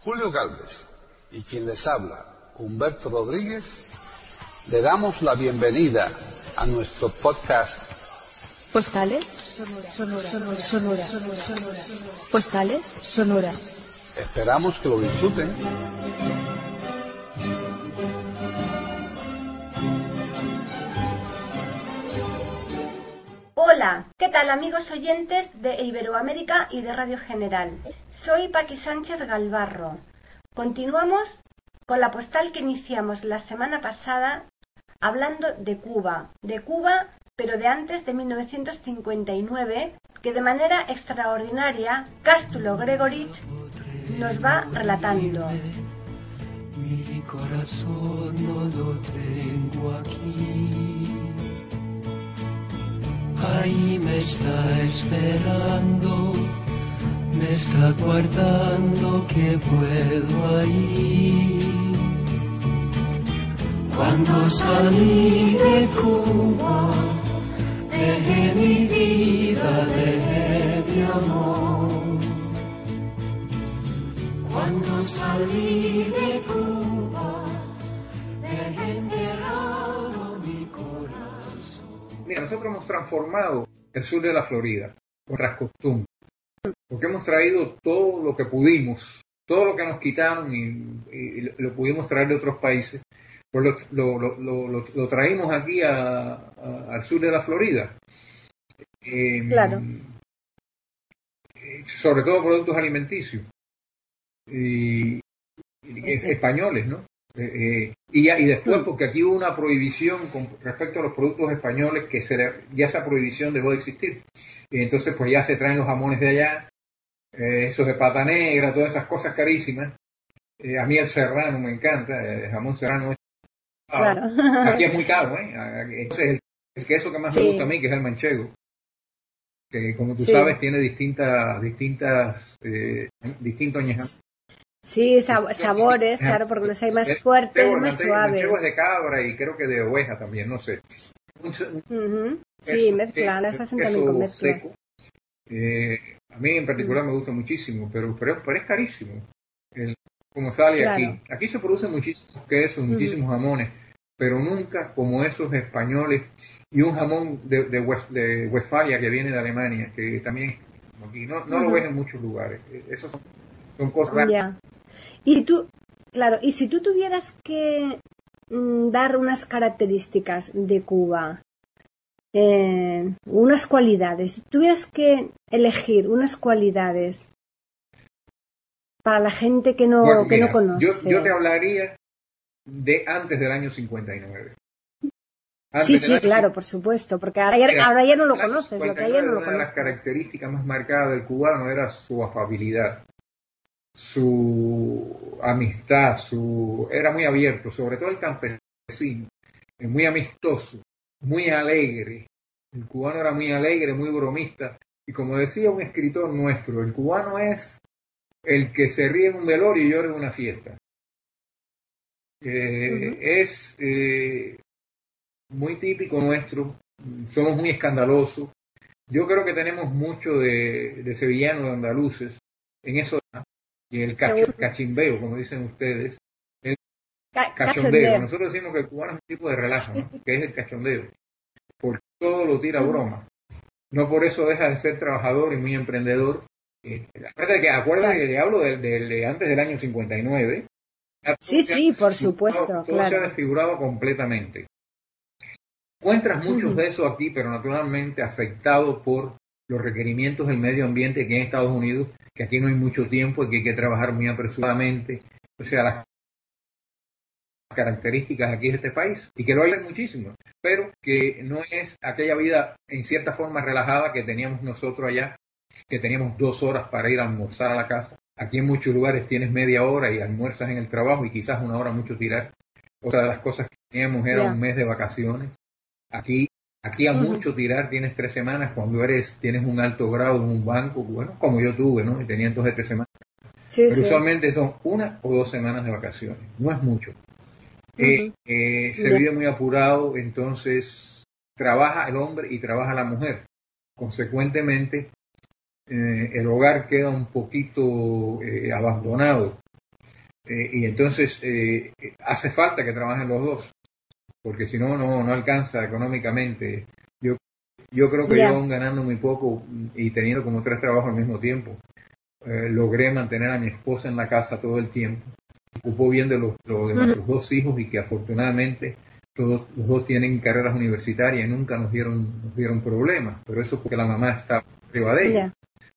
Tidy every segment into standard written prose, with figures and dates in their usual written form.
Julio Galvez y quien les habla, Humberto Rodríguez, le damos la bienvenida a nuestro podcast Postales Sonora. Postales Sonora. Esperamos que lo disfruten. Hola, ¿qué tal amigos oyentes de Iberoamérica y de Radio General? Soy Paqui Sánchez Galvarro. Continuamos con la postal que iniciamos la semana pasada hablando de Cuba, pero de antes de 1959, que de manera extraordinaria Cástulo Gregorich nos va relatando. Mi corazón no lo tengo aquí. Ahí me está esperando, me está guardando que puedo ir. Cuando salí de Cuba, dejé mi vida, dejé mi amor. Cuando salí de Cuba, dejé enterrado mi corazón. Mira, nosotros hemos transformado el sur de la Florida, nuestras costumbres, porque hemos traído todo lo que pudimos, todo lo que nos quitaron y lo pudimos traer de otros países, pues lo traímos aquí al sur de la Florida. Claro. Sobre todo productos alimenticios y Sí. españoles, ¿no? Y después, porque aquí hubo una prohibición con respecto a los productos españoles, que ya esa prohibición dejó de existir. Y entonces, pues ya se traen los jamones de allá, esos de pata negra, todas esas cosas carísimas. A mí el serrano me encanta, el jamón serrano es Claro. Aquí es muy caro, ¿eh? Entonces, el queso que más me gusta a mí, que es el manchego, que como tú sabes tiene distintos añejados. Sí, sabores, claro, porque los hay más fuertes, más El suaves. manchego es de cabra y creo que de oveja también, no sé. Sí, mezclan, las hacen también con mezclas. Seco. A mí en particular me gusta muchísimo, pero es carísimo. Como sale Claro. aquí. Aquí se producen muchísimos quesos, muchísimos jamones, pero nunca como esos españoles y un jamón de Westfalia que viene de Alemania, que también es carísimo aquí. No lo ven en muchos lugares. Esos son cosas. Ya. Y si tú tuvieras que dar unas características de Cuba, unas cualidades, si tuvieras que elegir unas cualidades para la gente que no, Bueno, que mira, no conoce. yo te hablaría de antes del año 59. Sí, claro, por supuesto, porque ahora ya no lo conoces, lo que ayer no lo Una de las conoces. características más marcadas del cubano era su afabilidad, su amistad, era muy abierto, sobre todo el campesino, muy amistoso, muy alegre. El cubano era muy alegre, muy bromista, y como decía un escritor nuestro, el cubano es el que se ríe en un velorio y llora en una fiesta. Es muy típico nuestro, somos muy escandalosos. Yo creo que tenemos mucho de sevillanos, de andaluces, en eso, y el cachimbeo, como dicen ustedes, el cachondeo. Nosotros decimos que el cubano es un tipo de relajo, ¿no? Que es el cachondeo, porque todo lo tira a broma. No por eso deja de ser trabajador y muy emprendedor. Acuérdate que hablo de antes del año 59. Sí, por supuesto, todo claro. se ha desfigurado completamente. Encuentras muchos de eso aquí, pero naturalmente afectados por los requerimientos del medio ambiente aquí en Estados Unidos, que aquí no hay mucho tiempo y que hay que trabajar muy apresuradamente. O sea, las características aquí de este país, y que lo hay muchísimo, pero que no es aquella vida en cierta forma relajada que teníamos nosotros allá, que teníamos 2 horas para ir a almorzar a la casa. Aquí en muchos lugares tienes media hora y almuerzas en el trabajo y quizás 1 hora mucho tirar. Otra de las cosas que teníamos era un mes de vacaciones. Aquí a mucho tirar tienes 3 semanas cuando tienes un alto grado en un banco, bueno, como yo tuve, ¿no? Y tenía entonces 3 semanas. Pero usualmente son 1 o 2 semanas de vacaciones, no es mucho. Se vive muy apurado, entonces trabaja el hombre y trabaja la mujer. Consecuentemente, el hogar queda un poquito abandonado. Y entonces hace falta que trabajen los dos, porque si no, no alcanza económicamente. Yo creo que yo, aún ganando muy poco y teniendo como 3 trabajos al mismo tiempo, logré mantener a mi esposa en la casa todo el tiempo. Ocupó bien de lo de nuestros 2 hijos, y que afortunadamente todos los 2 tienen carreras universitarias y nunca nos dieron problemas, pero eso porque la mamá está arriba de ella.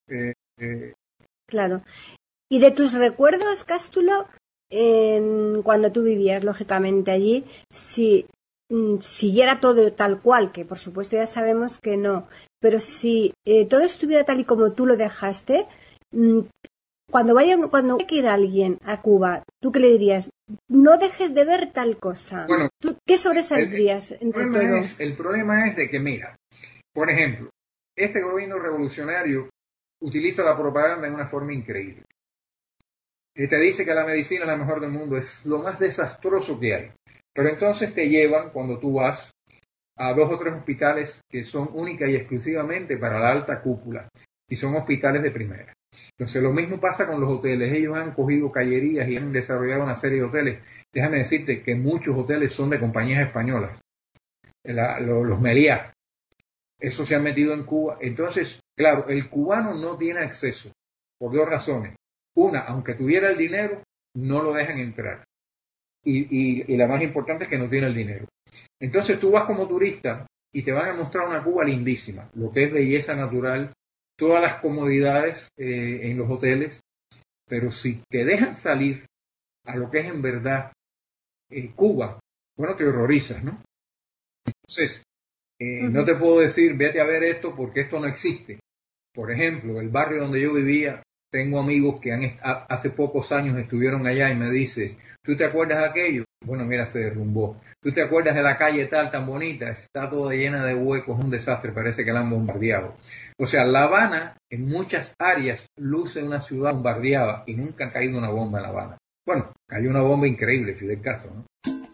Claro. ¿Y de tus recuerdos, Cástulo, cuando tú vivías, lógicamente, allí, si siguiera todo tal cual, que por supuesto ya sabemos que no, pero si todo estuviera tal y como tú lo dejaste, cuando vaya que ir alguien a Cuba, ¿tú qué le dirías? No dejes de ver tal cosa. Bueno, ¿Tú qué sobresaldrías entre todo? El problema es de que, mira, por ejemplo, este gobierno revolucionario utiliza la propaganda de una forma increíble. Te dice que la medicina es la mejor del mundo, es lo más desastroso que hay. Pero entonces te llevan, cuando tú vas, a 2 o 3 hospitales que son única y exclusivamente para la alta cúpula, y son hospitales de primera. Entonces lo mismo pasa con los hoteles. Ellos han cogido callerías y han desarrollado una serie de hoteles. Déjame decirte que muchos hoteles son de compañías españolas, los Meliá. Eso se ha metido en Cuba. Entonces, claro, el cubano no tiene acceso por 2 razones. Una, aunque tuviera el dinero, no lo dejan entrar. Y la más importante es que no tiene el dinero. Entonces tú vas como turista y te van a mostrar una Cuba lindísima, lo que es belleza natural, todas las comodidades en los hoteles, pero si te dejan salir a lo que es en verdad Cuba, bueno, te horrorizas, ¿no? Entonces, no te puedo decir, vete a ver esto porque esto no existe. Por ejemplo, el barrio donde yo vivía, tengo amigos que hace pocos años estuvieron allá y me dicen, ¿tú te acuerdas de aquello? Bueno, mira, se derrumbó. ¿Tú te acuerdas de la calle tal, tan bonita? Está toda llena de huecos, un desastre, parece que la han bombardeado. O sea, La Habana en muchas áreas luce una ciudad bombardeada y nunca ha caído una bomba en La Habana. Bueno, cayó una bomba increíble, Fidel Castro, ¿no?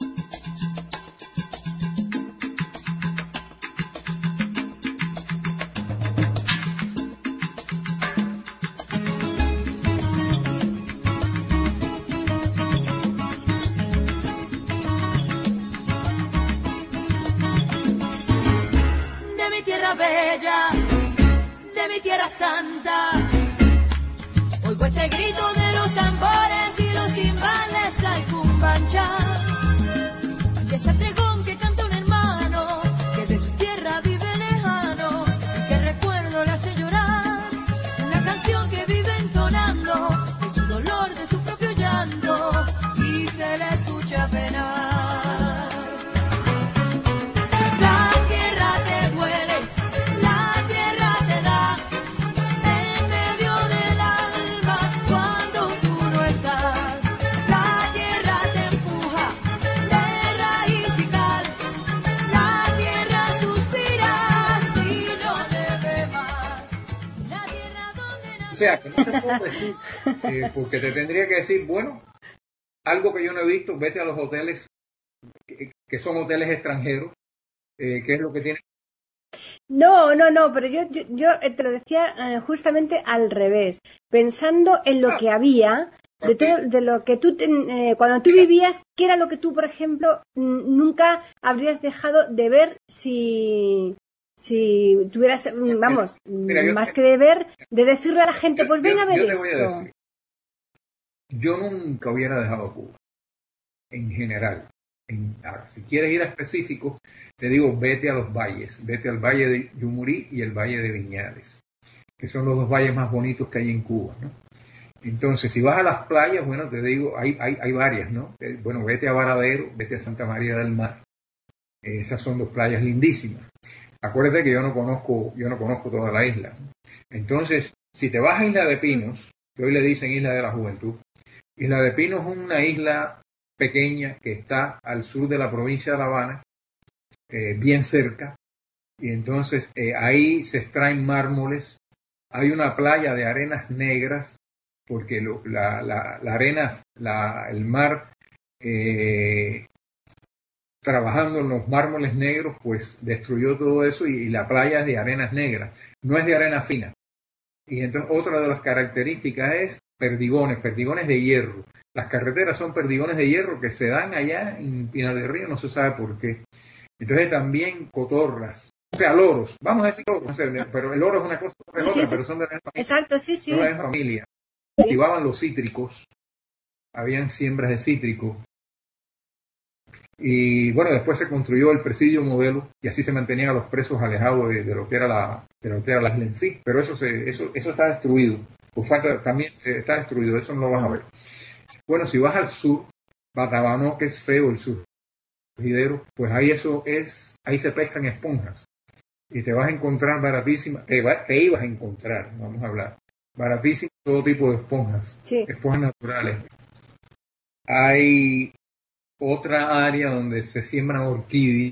Bella, de mi tierra santa, oigo ese grito de los tambores y los timbales al cumbancha, y ese pregón que canta un hermano que de su tierra vive lejano y que recuerdo le hace llorar, una canción que vive entonando de su dolor, de su propio llanto, y se le escucha penar. O sea, que no te puedo decir, porque te tendría que decir, bueno, algo que yo no he visto, vete a los hoteles que son hoteles extranjeros, ¿qué es lo que tienen? No, pero yo te lo decía justamente al revés, pensando en lo que había, de lo que tú, cuando tú vivías, ¿qué era lo que tú, por ejemplo, nunca habrías dejado de ver si tuvieras, vamos, Mira, más que de ver, de decirle a la gente, pues ven a ver yo te esto? voy a decir, yo nunca hubiera dejado Cuba, en general. Ahora, si quieres ir a específicos, te digo, vete a los valles, vete al Valle de Yumurí y el Valle de Viñales, que son los 2 valles más bonitos que hay en Cuba, ¿no? Entonces, si vas a las playas, bueno, te digo, hay varias, ¿no? Bueno, vete a Varadero, vete a Santa María del Mar. Esas son 2 playas lindísimas. Acuérdate que yo no conozco toda la isla. Entonces, si te vas a Isla de Pinos, que hoy le dicen Isla de la Juventud, Isla de Pinos es una isla pequeña que está al sur de la provincia de La Habana, bien cerca, y entonces ahí se extraen mármoles. Hay una playa de arenas negras, porque la arena, el mar, trabajando en los mármoles negros, pues destruyó todo eso y la playa es de arenas negras, no es de arena fina. Y entonces otra de las características es perdigones de hierro. Las carreteras son perdigones de hierro que se dan allá en Pinar del Río, no se sabe por qué. Entonces también cotorras, o sea, loros, vamos a decir loros, no sé, pero el loro es una cosa, es otra, pero son de la misma familia. Exacto, sí, sí. Son de la misma familia. Cultivaban los cítricos, habían siembras de cítricos. Y bueno, después se construyó el presidio modelo y así se mantenían a los presos alejados de lo que era la isla en sí. Pero eso está destruido. Por falta también está destruido, eso no lo vas a ver. Bueno, si vas al sur, Batabanó, que es feo el surgidero, pues ahí se pescan esponjas. Y te vas a encontrar baratísimas, te ibas a encontrar, vamos a hablar, baratísimas todo tipo de esponjas, sí. Esponjas naturales. Hay otra área donde se siembran orquídeas,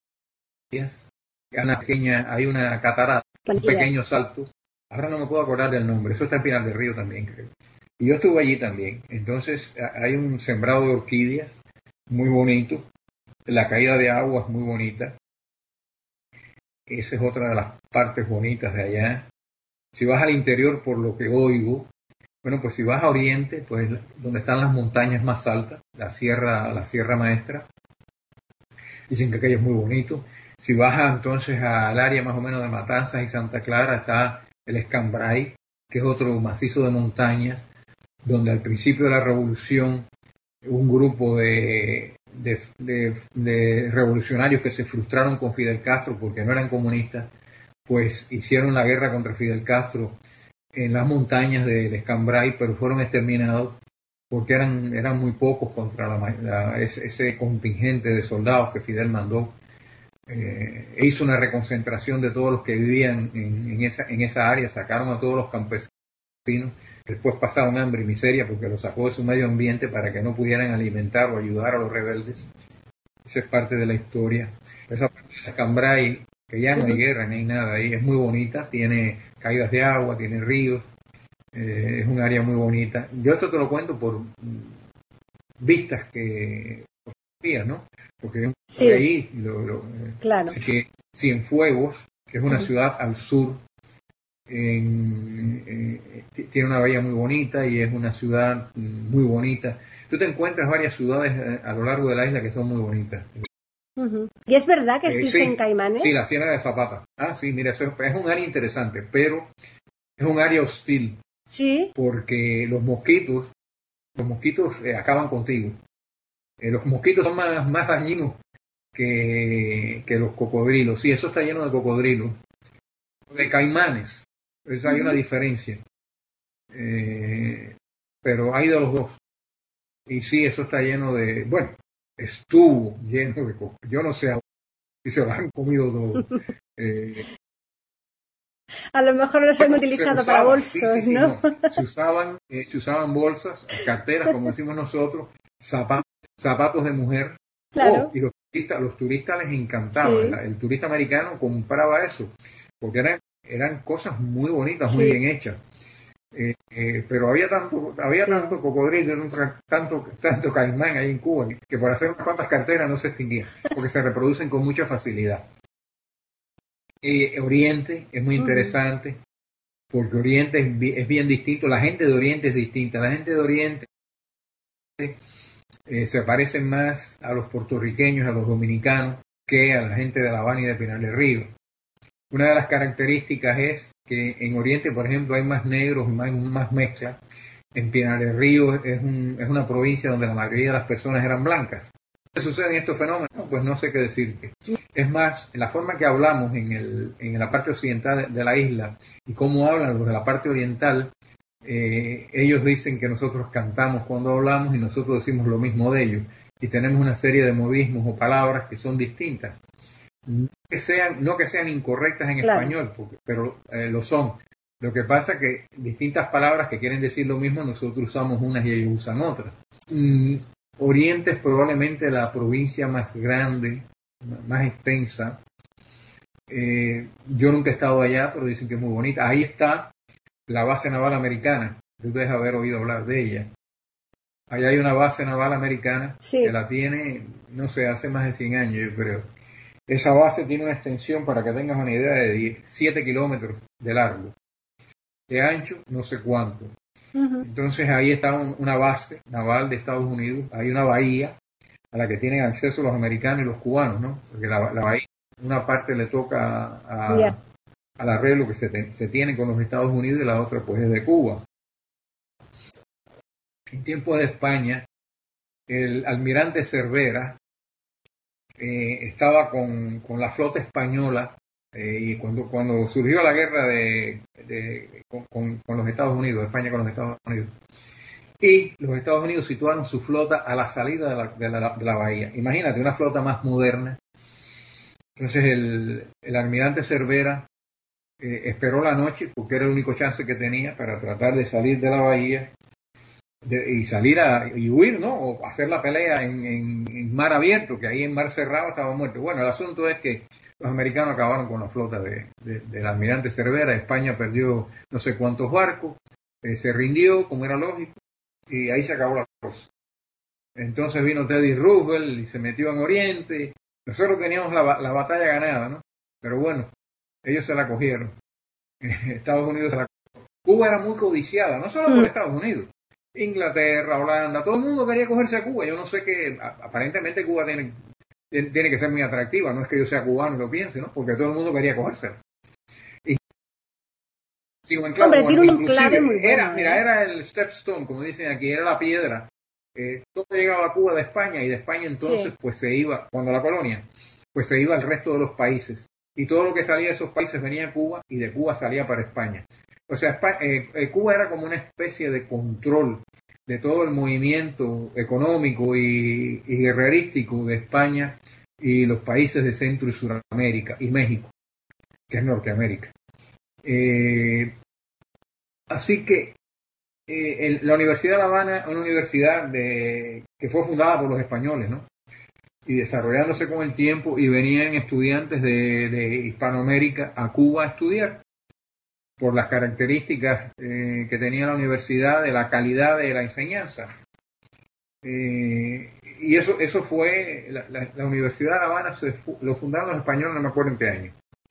hay una catarata, un pequeño salto, ahora no me puedo acordar del nombre, eso está en Pinar del Río también, creo. Y yo estuve allí también, entonces hay un sembrado de orquídeas muy bonito, la caída de agua es muy bonita, esa es otra de las partes bonitas de allá. Si vas al interior, por lo que oigo, bueno, pues si vas a Oriente, pues donde están las montañas más altas, la Sierra Maestra, dicen que aquello es muy bonito. Si vas entonces al área más o menos de Matanzas y Santa Clara, está el Escambray, que es otro macizo de montañas, donde al principio de la revolución un grupo de revolucionarios que se frustraron con Fidel Castro porque no eran comunistas, pues hicieron la guerra contra Fidel Castro en las montañas del Escambray, pero fueron exterminados porque eran muy pocos contra ese contingente de soldados que Fidel mandó. Hizo una reconcentración de todos los que vivían en esa área, sacaron a todos los campesinos, después pasaron hambre y miseria porque los sacó de su medio ambiente para que no pudieran alimentar o ayudar a los rebeldes. Esa es parte de la historia. Esa parte del Escambray, que ya no hay guerra, ni hay nada ahí, es muy bonita, tiene caídas de agua, tiene ríos, es un área muy bonita. Yo esto te lo cuento por vistas que ¿no? Porque sí, ahí claro. Cienfuegos, que es una ciudad al sur, tiene una bahía muy bonita y es una ciudad muy bonita. Tú te encuentras varias ciudades a lo largo de la isla que son muy bonitas. ¿Y es verdad que existen caimanes? Sí, la Ciénaga de Zapata. Sí, mira, eso es un área interesante, pero es un área hostil. Sí. Porque los mosquitos acaban contigo. Los mosquitos son más dañinos que los cocodrilos. Sí, eso está lleno de cocodrilos. De caimanes. Eso hay una diferencia. Pero hay de los dos. Y sí, eso está lleno de... Bueno, estuvo lleno de cocodrilos. Yo no sé si se lo han comido todo. A lo mejor los han utilizado para bolsos, sí, ¿no? Se usaban bolsas, carteras, como decimos nosotros, zapatos de mujer. Claro. Y los turistas les encantaba. Sí. El turista americano compraba eso, porque eran cosas muy bonitas, muy bien hechas. Pero había tanto cocodrilo, tanto caimán ahí en Cuba, que por hacer unas cuantas carteras no se extinguían, porque se reproducen con mucha facilidad. Oriente es muy interesante, porque Oriente es bien distinto, la gente de Oriente es distinta, la gente de Oriente se parece más a los puertorriqueños, a los dominicanos, que a la gente de La Habana y de Pinar del Río. Una de las características es que en Oriente, por ejemplo, hay más negros y más mezcla. En Pinar del Río es una provincia donde la mayoría de las personas eran blancas. ¿Qué suceden estos fenómenos? Pues no sé qué decirte. Es más, en la forma que hablamos en la parte occidental de la isla y cómo hablan los de la parte oriental, ellos dicen que nosotros cantamos cuando hablamos y nosotros decimos lo mismo de ellos. Y tenemos una serie de modismos o palabras que son distintas. No que sean incorrectas en español, pero lo son. Lo que pasa es que distintas palabras que quieren decir lo mismo, nosotros usamos unas y ellos usan otras. Oriente es probablemente la provincia más grande, más extensa. Yo nunca he estado allá, pero dicen que es muy bonita. Ahí está la base naval americana. Tú debes haber oído hablar de ella. Allá hay una base naval americana que la tiene, no sé, hace más de 100 años, yo creo. Esa base tiene una extensión, para que tengas una idea, de 7 kilómetros de largo. de ancho, no sé cuánto. Ujú. Entonces ahí está una base naval de Estados Unidos, hay una bahía a la que tienen acceso los americanos y los cubanos, ¿no? Porque la bahía, una parte le toca Ya. al arreglo que se tiene con los Estados Unidos y la otra pues es de Cuba. En tiempos de España, el almirante Cervera estaba con la flota española y cuando surgió la guerra con los Estados Unidos, España con los Estados Unidos, y los Estados Unidos situaron su flota a la salida de la bahía. Imagínate, una flota más moderna. Entonces el almirante Cervera esperó la noche porque era el único chance que tenía para tratar de salir de la bahía y salir y huir, ¿no? O hacer la pelea en mar abierto, que ahí en mar cerrado estaba muerto. Bueno, el asunto es que los americanos acabaron con la flota del almirante Cervera. España perdió no sé cuántos barcos, se rindió, como era lógico, y ahí se acabó la cosa. Entonces vino Teddy Roosevelt y se metió en Oriente. Nosotros teníamos la batalla ganada, ¿no? Pero bueno, ellos se la cogieron. Estados Unidos se la cogió. Cuba era muy codiciada, no solo por Estados Unidos. Inglaterra, Holanda, todo el mundo quería cogerse a Cuba. Yo no sé qué, aparentemente Cuba tiene que ser muy atractiva, no es que yo sea cubano y lo piense, ¿no? Porque todo el mundo quería cogerse. Y sí, un enclave, Hombre, tiene un inclusive, enclave muy bueno. mira, era el stepstone, como dicen aquí, era la piedra. Todo llegaba a Cuba de España y de España entonces Sí. pues se iba, cuando la colonia, pues se iba al resto de los países. Y todo lo que salía de esos países venía a Cuba y de Cuba salía para España. O sea, Cuba era como una especie de control de todo el movimiento económico y guerrerístico de España y los países de Centro y Suramérica y México, que es Norteamérica. Así que la Universidad de La Habana es una universidad que fue fundada por los españoles, ¿no? Y desarrollándose con el tiempo, y venían estudiantes de Hispanoamérica a Cuba a estudiar por las características que tenía la universidad, de la calidad de la enseñanza. Y eso fue, la Universidad de La Habana lo fundaron los españoles, no me acuerdo en qué año.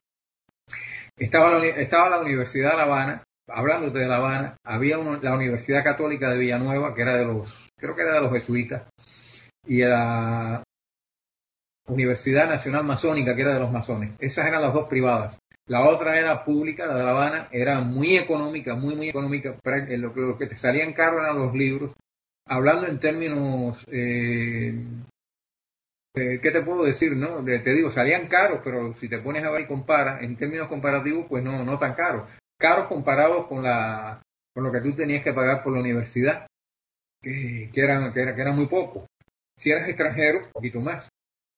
Estaba la Universidad de La Habana. Hablándote de La Habana, había la Universidad Católica de Villanueva, que era creo que era de los jesuitas, y la Universidad Nacional Masónica, que era de los masones. Esas eran las dos privadas. La otra era pública, la de La Habana, era muy económica, muy económica. Lo que te salían caro eran los libros. Hablando en términos, ¿qué te puedo decir? ¿No? Te digo, salían caros, pero si te pones a ver y comparas, en términos comparativos, pues no tan caros. Caros comparados con lo que tú tenías que pagar por la universidad, que era muy poco. Si eras extranjero, un poquito más.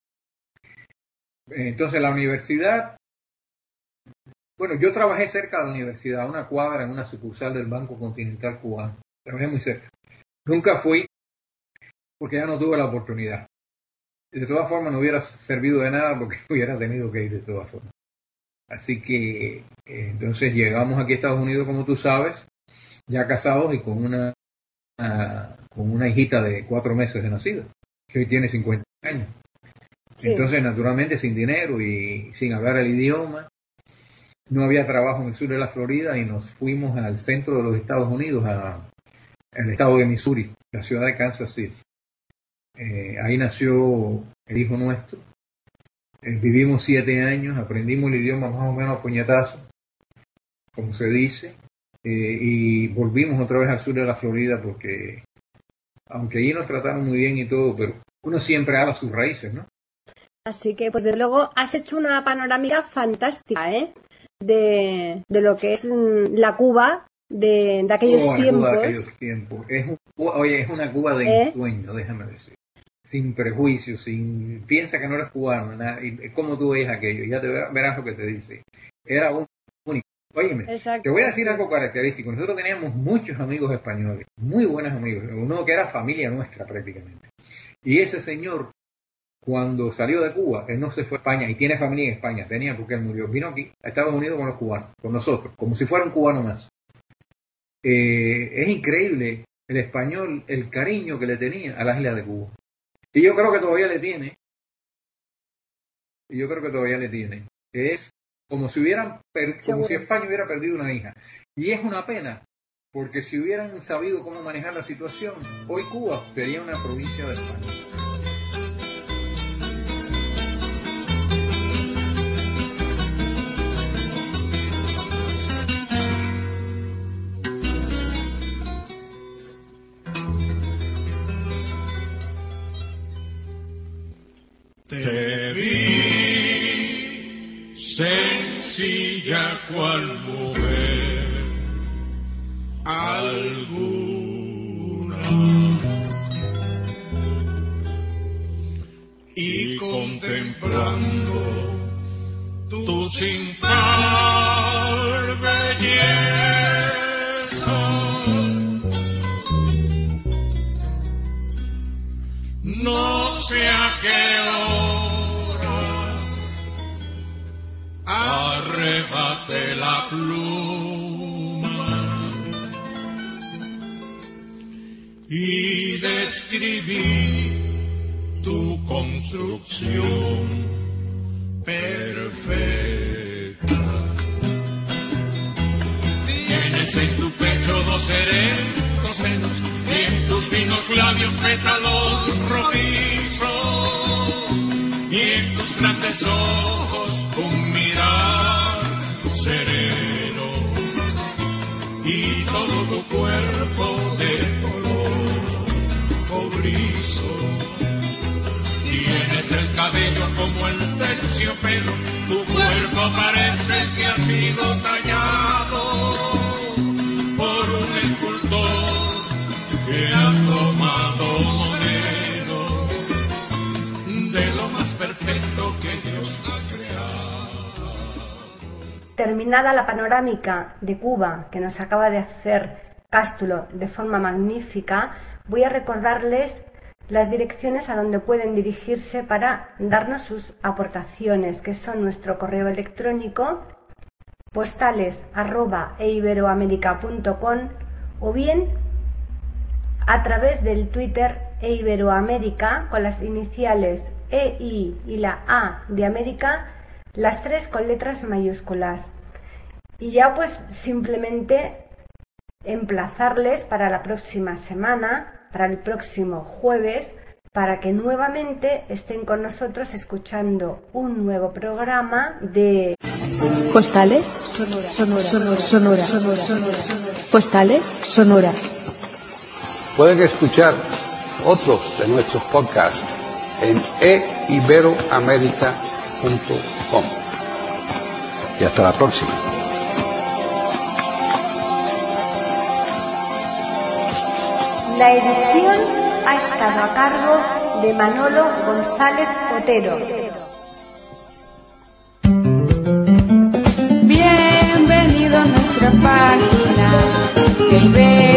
Entonces la universidad, bueno, yo trabajé cerca de la universidad, a una cuadra en una sucursal del Banco Continental Cubano. Trabajé muy cerca. Nunca fui porque ya no tuve la oportunidad. De todas formas no hubiera servido de nada porque hubiera tenido que ir de todas formas. Así que entonces llegamos aquí a Estados Unidos, como tú sabes, ya casados y con una hijita de 4 meses de nacida, que hoy tiene 50 años. Sí. Entonces, naturalmente, sin dinero y sin hablar el idioma, no había trabajo en el sur de la Florida y nos fuimos al centro de los Estados Unidos, al estado de Missouri, la ciudad de Kansas City. Ahí nació el hijo nuestro. Vivimos 7 años, aprendimos el idioma más o menos a puñetazo, como se dice, y volvimos otra vez al sur de la Florida porque, aunque allí nos trataron muy bien y todo, pero uno siempre habla sus raíces, ¿no? Así que, pues desde luego, has hecho una panorámica fantástica, de lo que es la Cuba de aquellos tiempos. Cuba de aquellos tiempos. Es una Cuba de ensueño, déjame decir. Sin prejuicios, piensa que no eres cubano, nada, y cómo tú ves aquello, ya te verás lo que te dice. Era único. Óyeme, te voy a decir algo característico. Nosotros teníamos muchos amigos españoles, muy buenos amigos, uno que era familia nuestra prácticamente. Y ese señor, cuando salió de Cuba, él no se fue a España, y tiene familia en España, tenía porque él murió, vino aquí a Estados Unidos con los cubanos, con nosotros, como si fuera un cubano más. Es increíble el español, el cariño que le tenía a las islas de Cuba. Y yo creo que todavía le tiene. Es como si España hubiera perdido una hija. Y es una pena, porque si hubieran sabido cómo manejar la situación, hoy Cuba sería una provincia de España. Te vi sencilla cual mujer alguna y contemplando tu sin par belleza no sé a qué arrebate la pluma y describí tu construcción perfecta. Tienes en tu pecho dos serenos senos y en tus finos labios pétalos rojizos y en tus grandes ojos un mirar sereno y todo tu cuerpo de color cobrizo. Tienes el cabello como el terciopelo, tu cuerpo parece que ha sido tallado por un escultor que ha tomado modelo de lo más perfecto que Dios ha creado. Terminada la panorámica de Cuba que nos acaba de hacer Cástulo de forma magnífica, voy a recordarles las direcciones a donde pueden dirigirse para darnos sus aportaciones, que son nuestro correo electrónico postales@eiberoamerica.com o bien a través del Twitter eiberoamerica con las iniciales EI y la A de América, las tres con letras mayúsculas. Y ya pues simplemente emplazarles para la próxima semana, para el próximo jueves, para que nuevamente estén con nosotros escuchando un nuevo programa de Postales Sonora. Postales Sonora. Pueden escuchar otros de nuestros podcasts en eiberoamerica.com. Y hasta la próxima. La edición ha estado a cargo de Manolo González Otero. Bienvenido a nuestra página,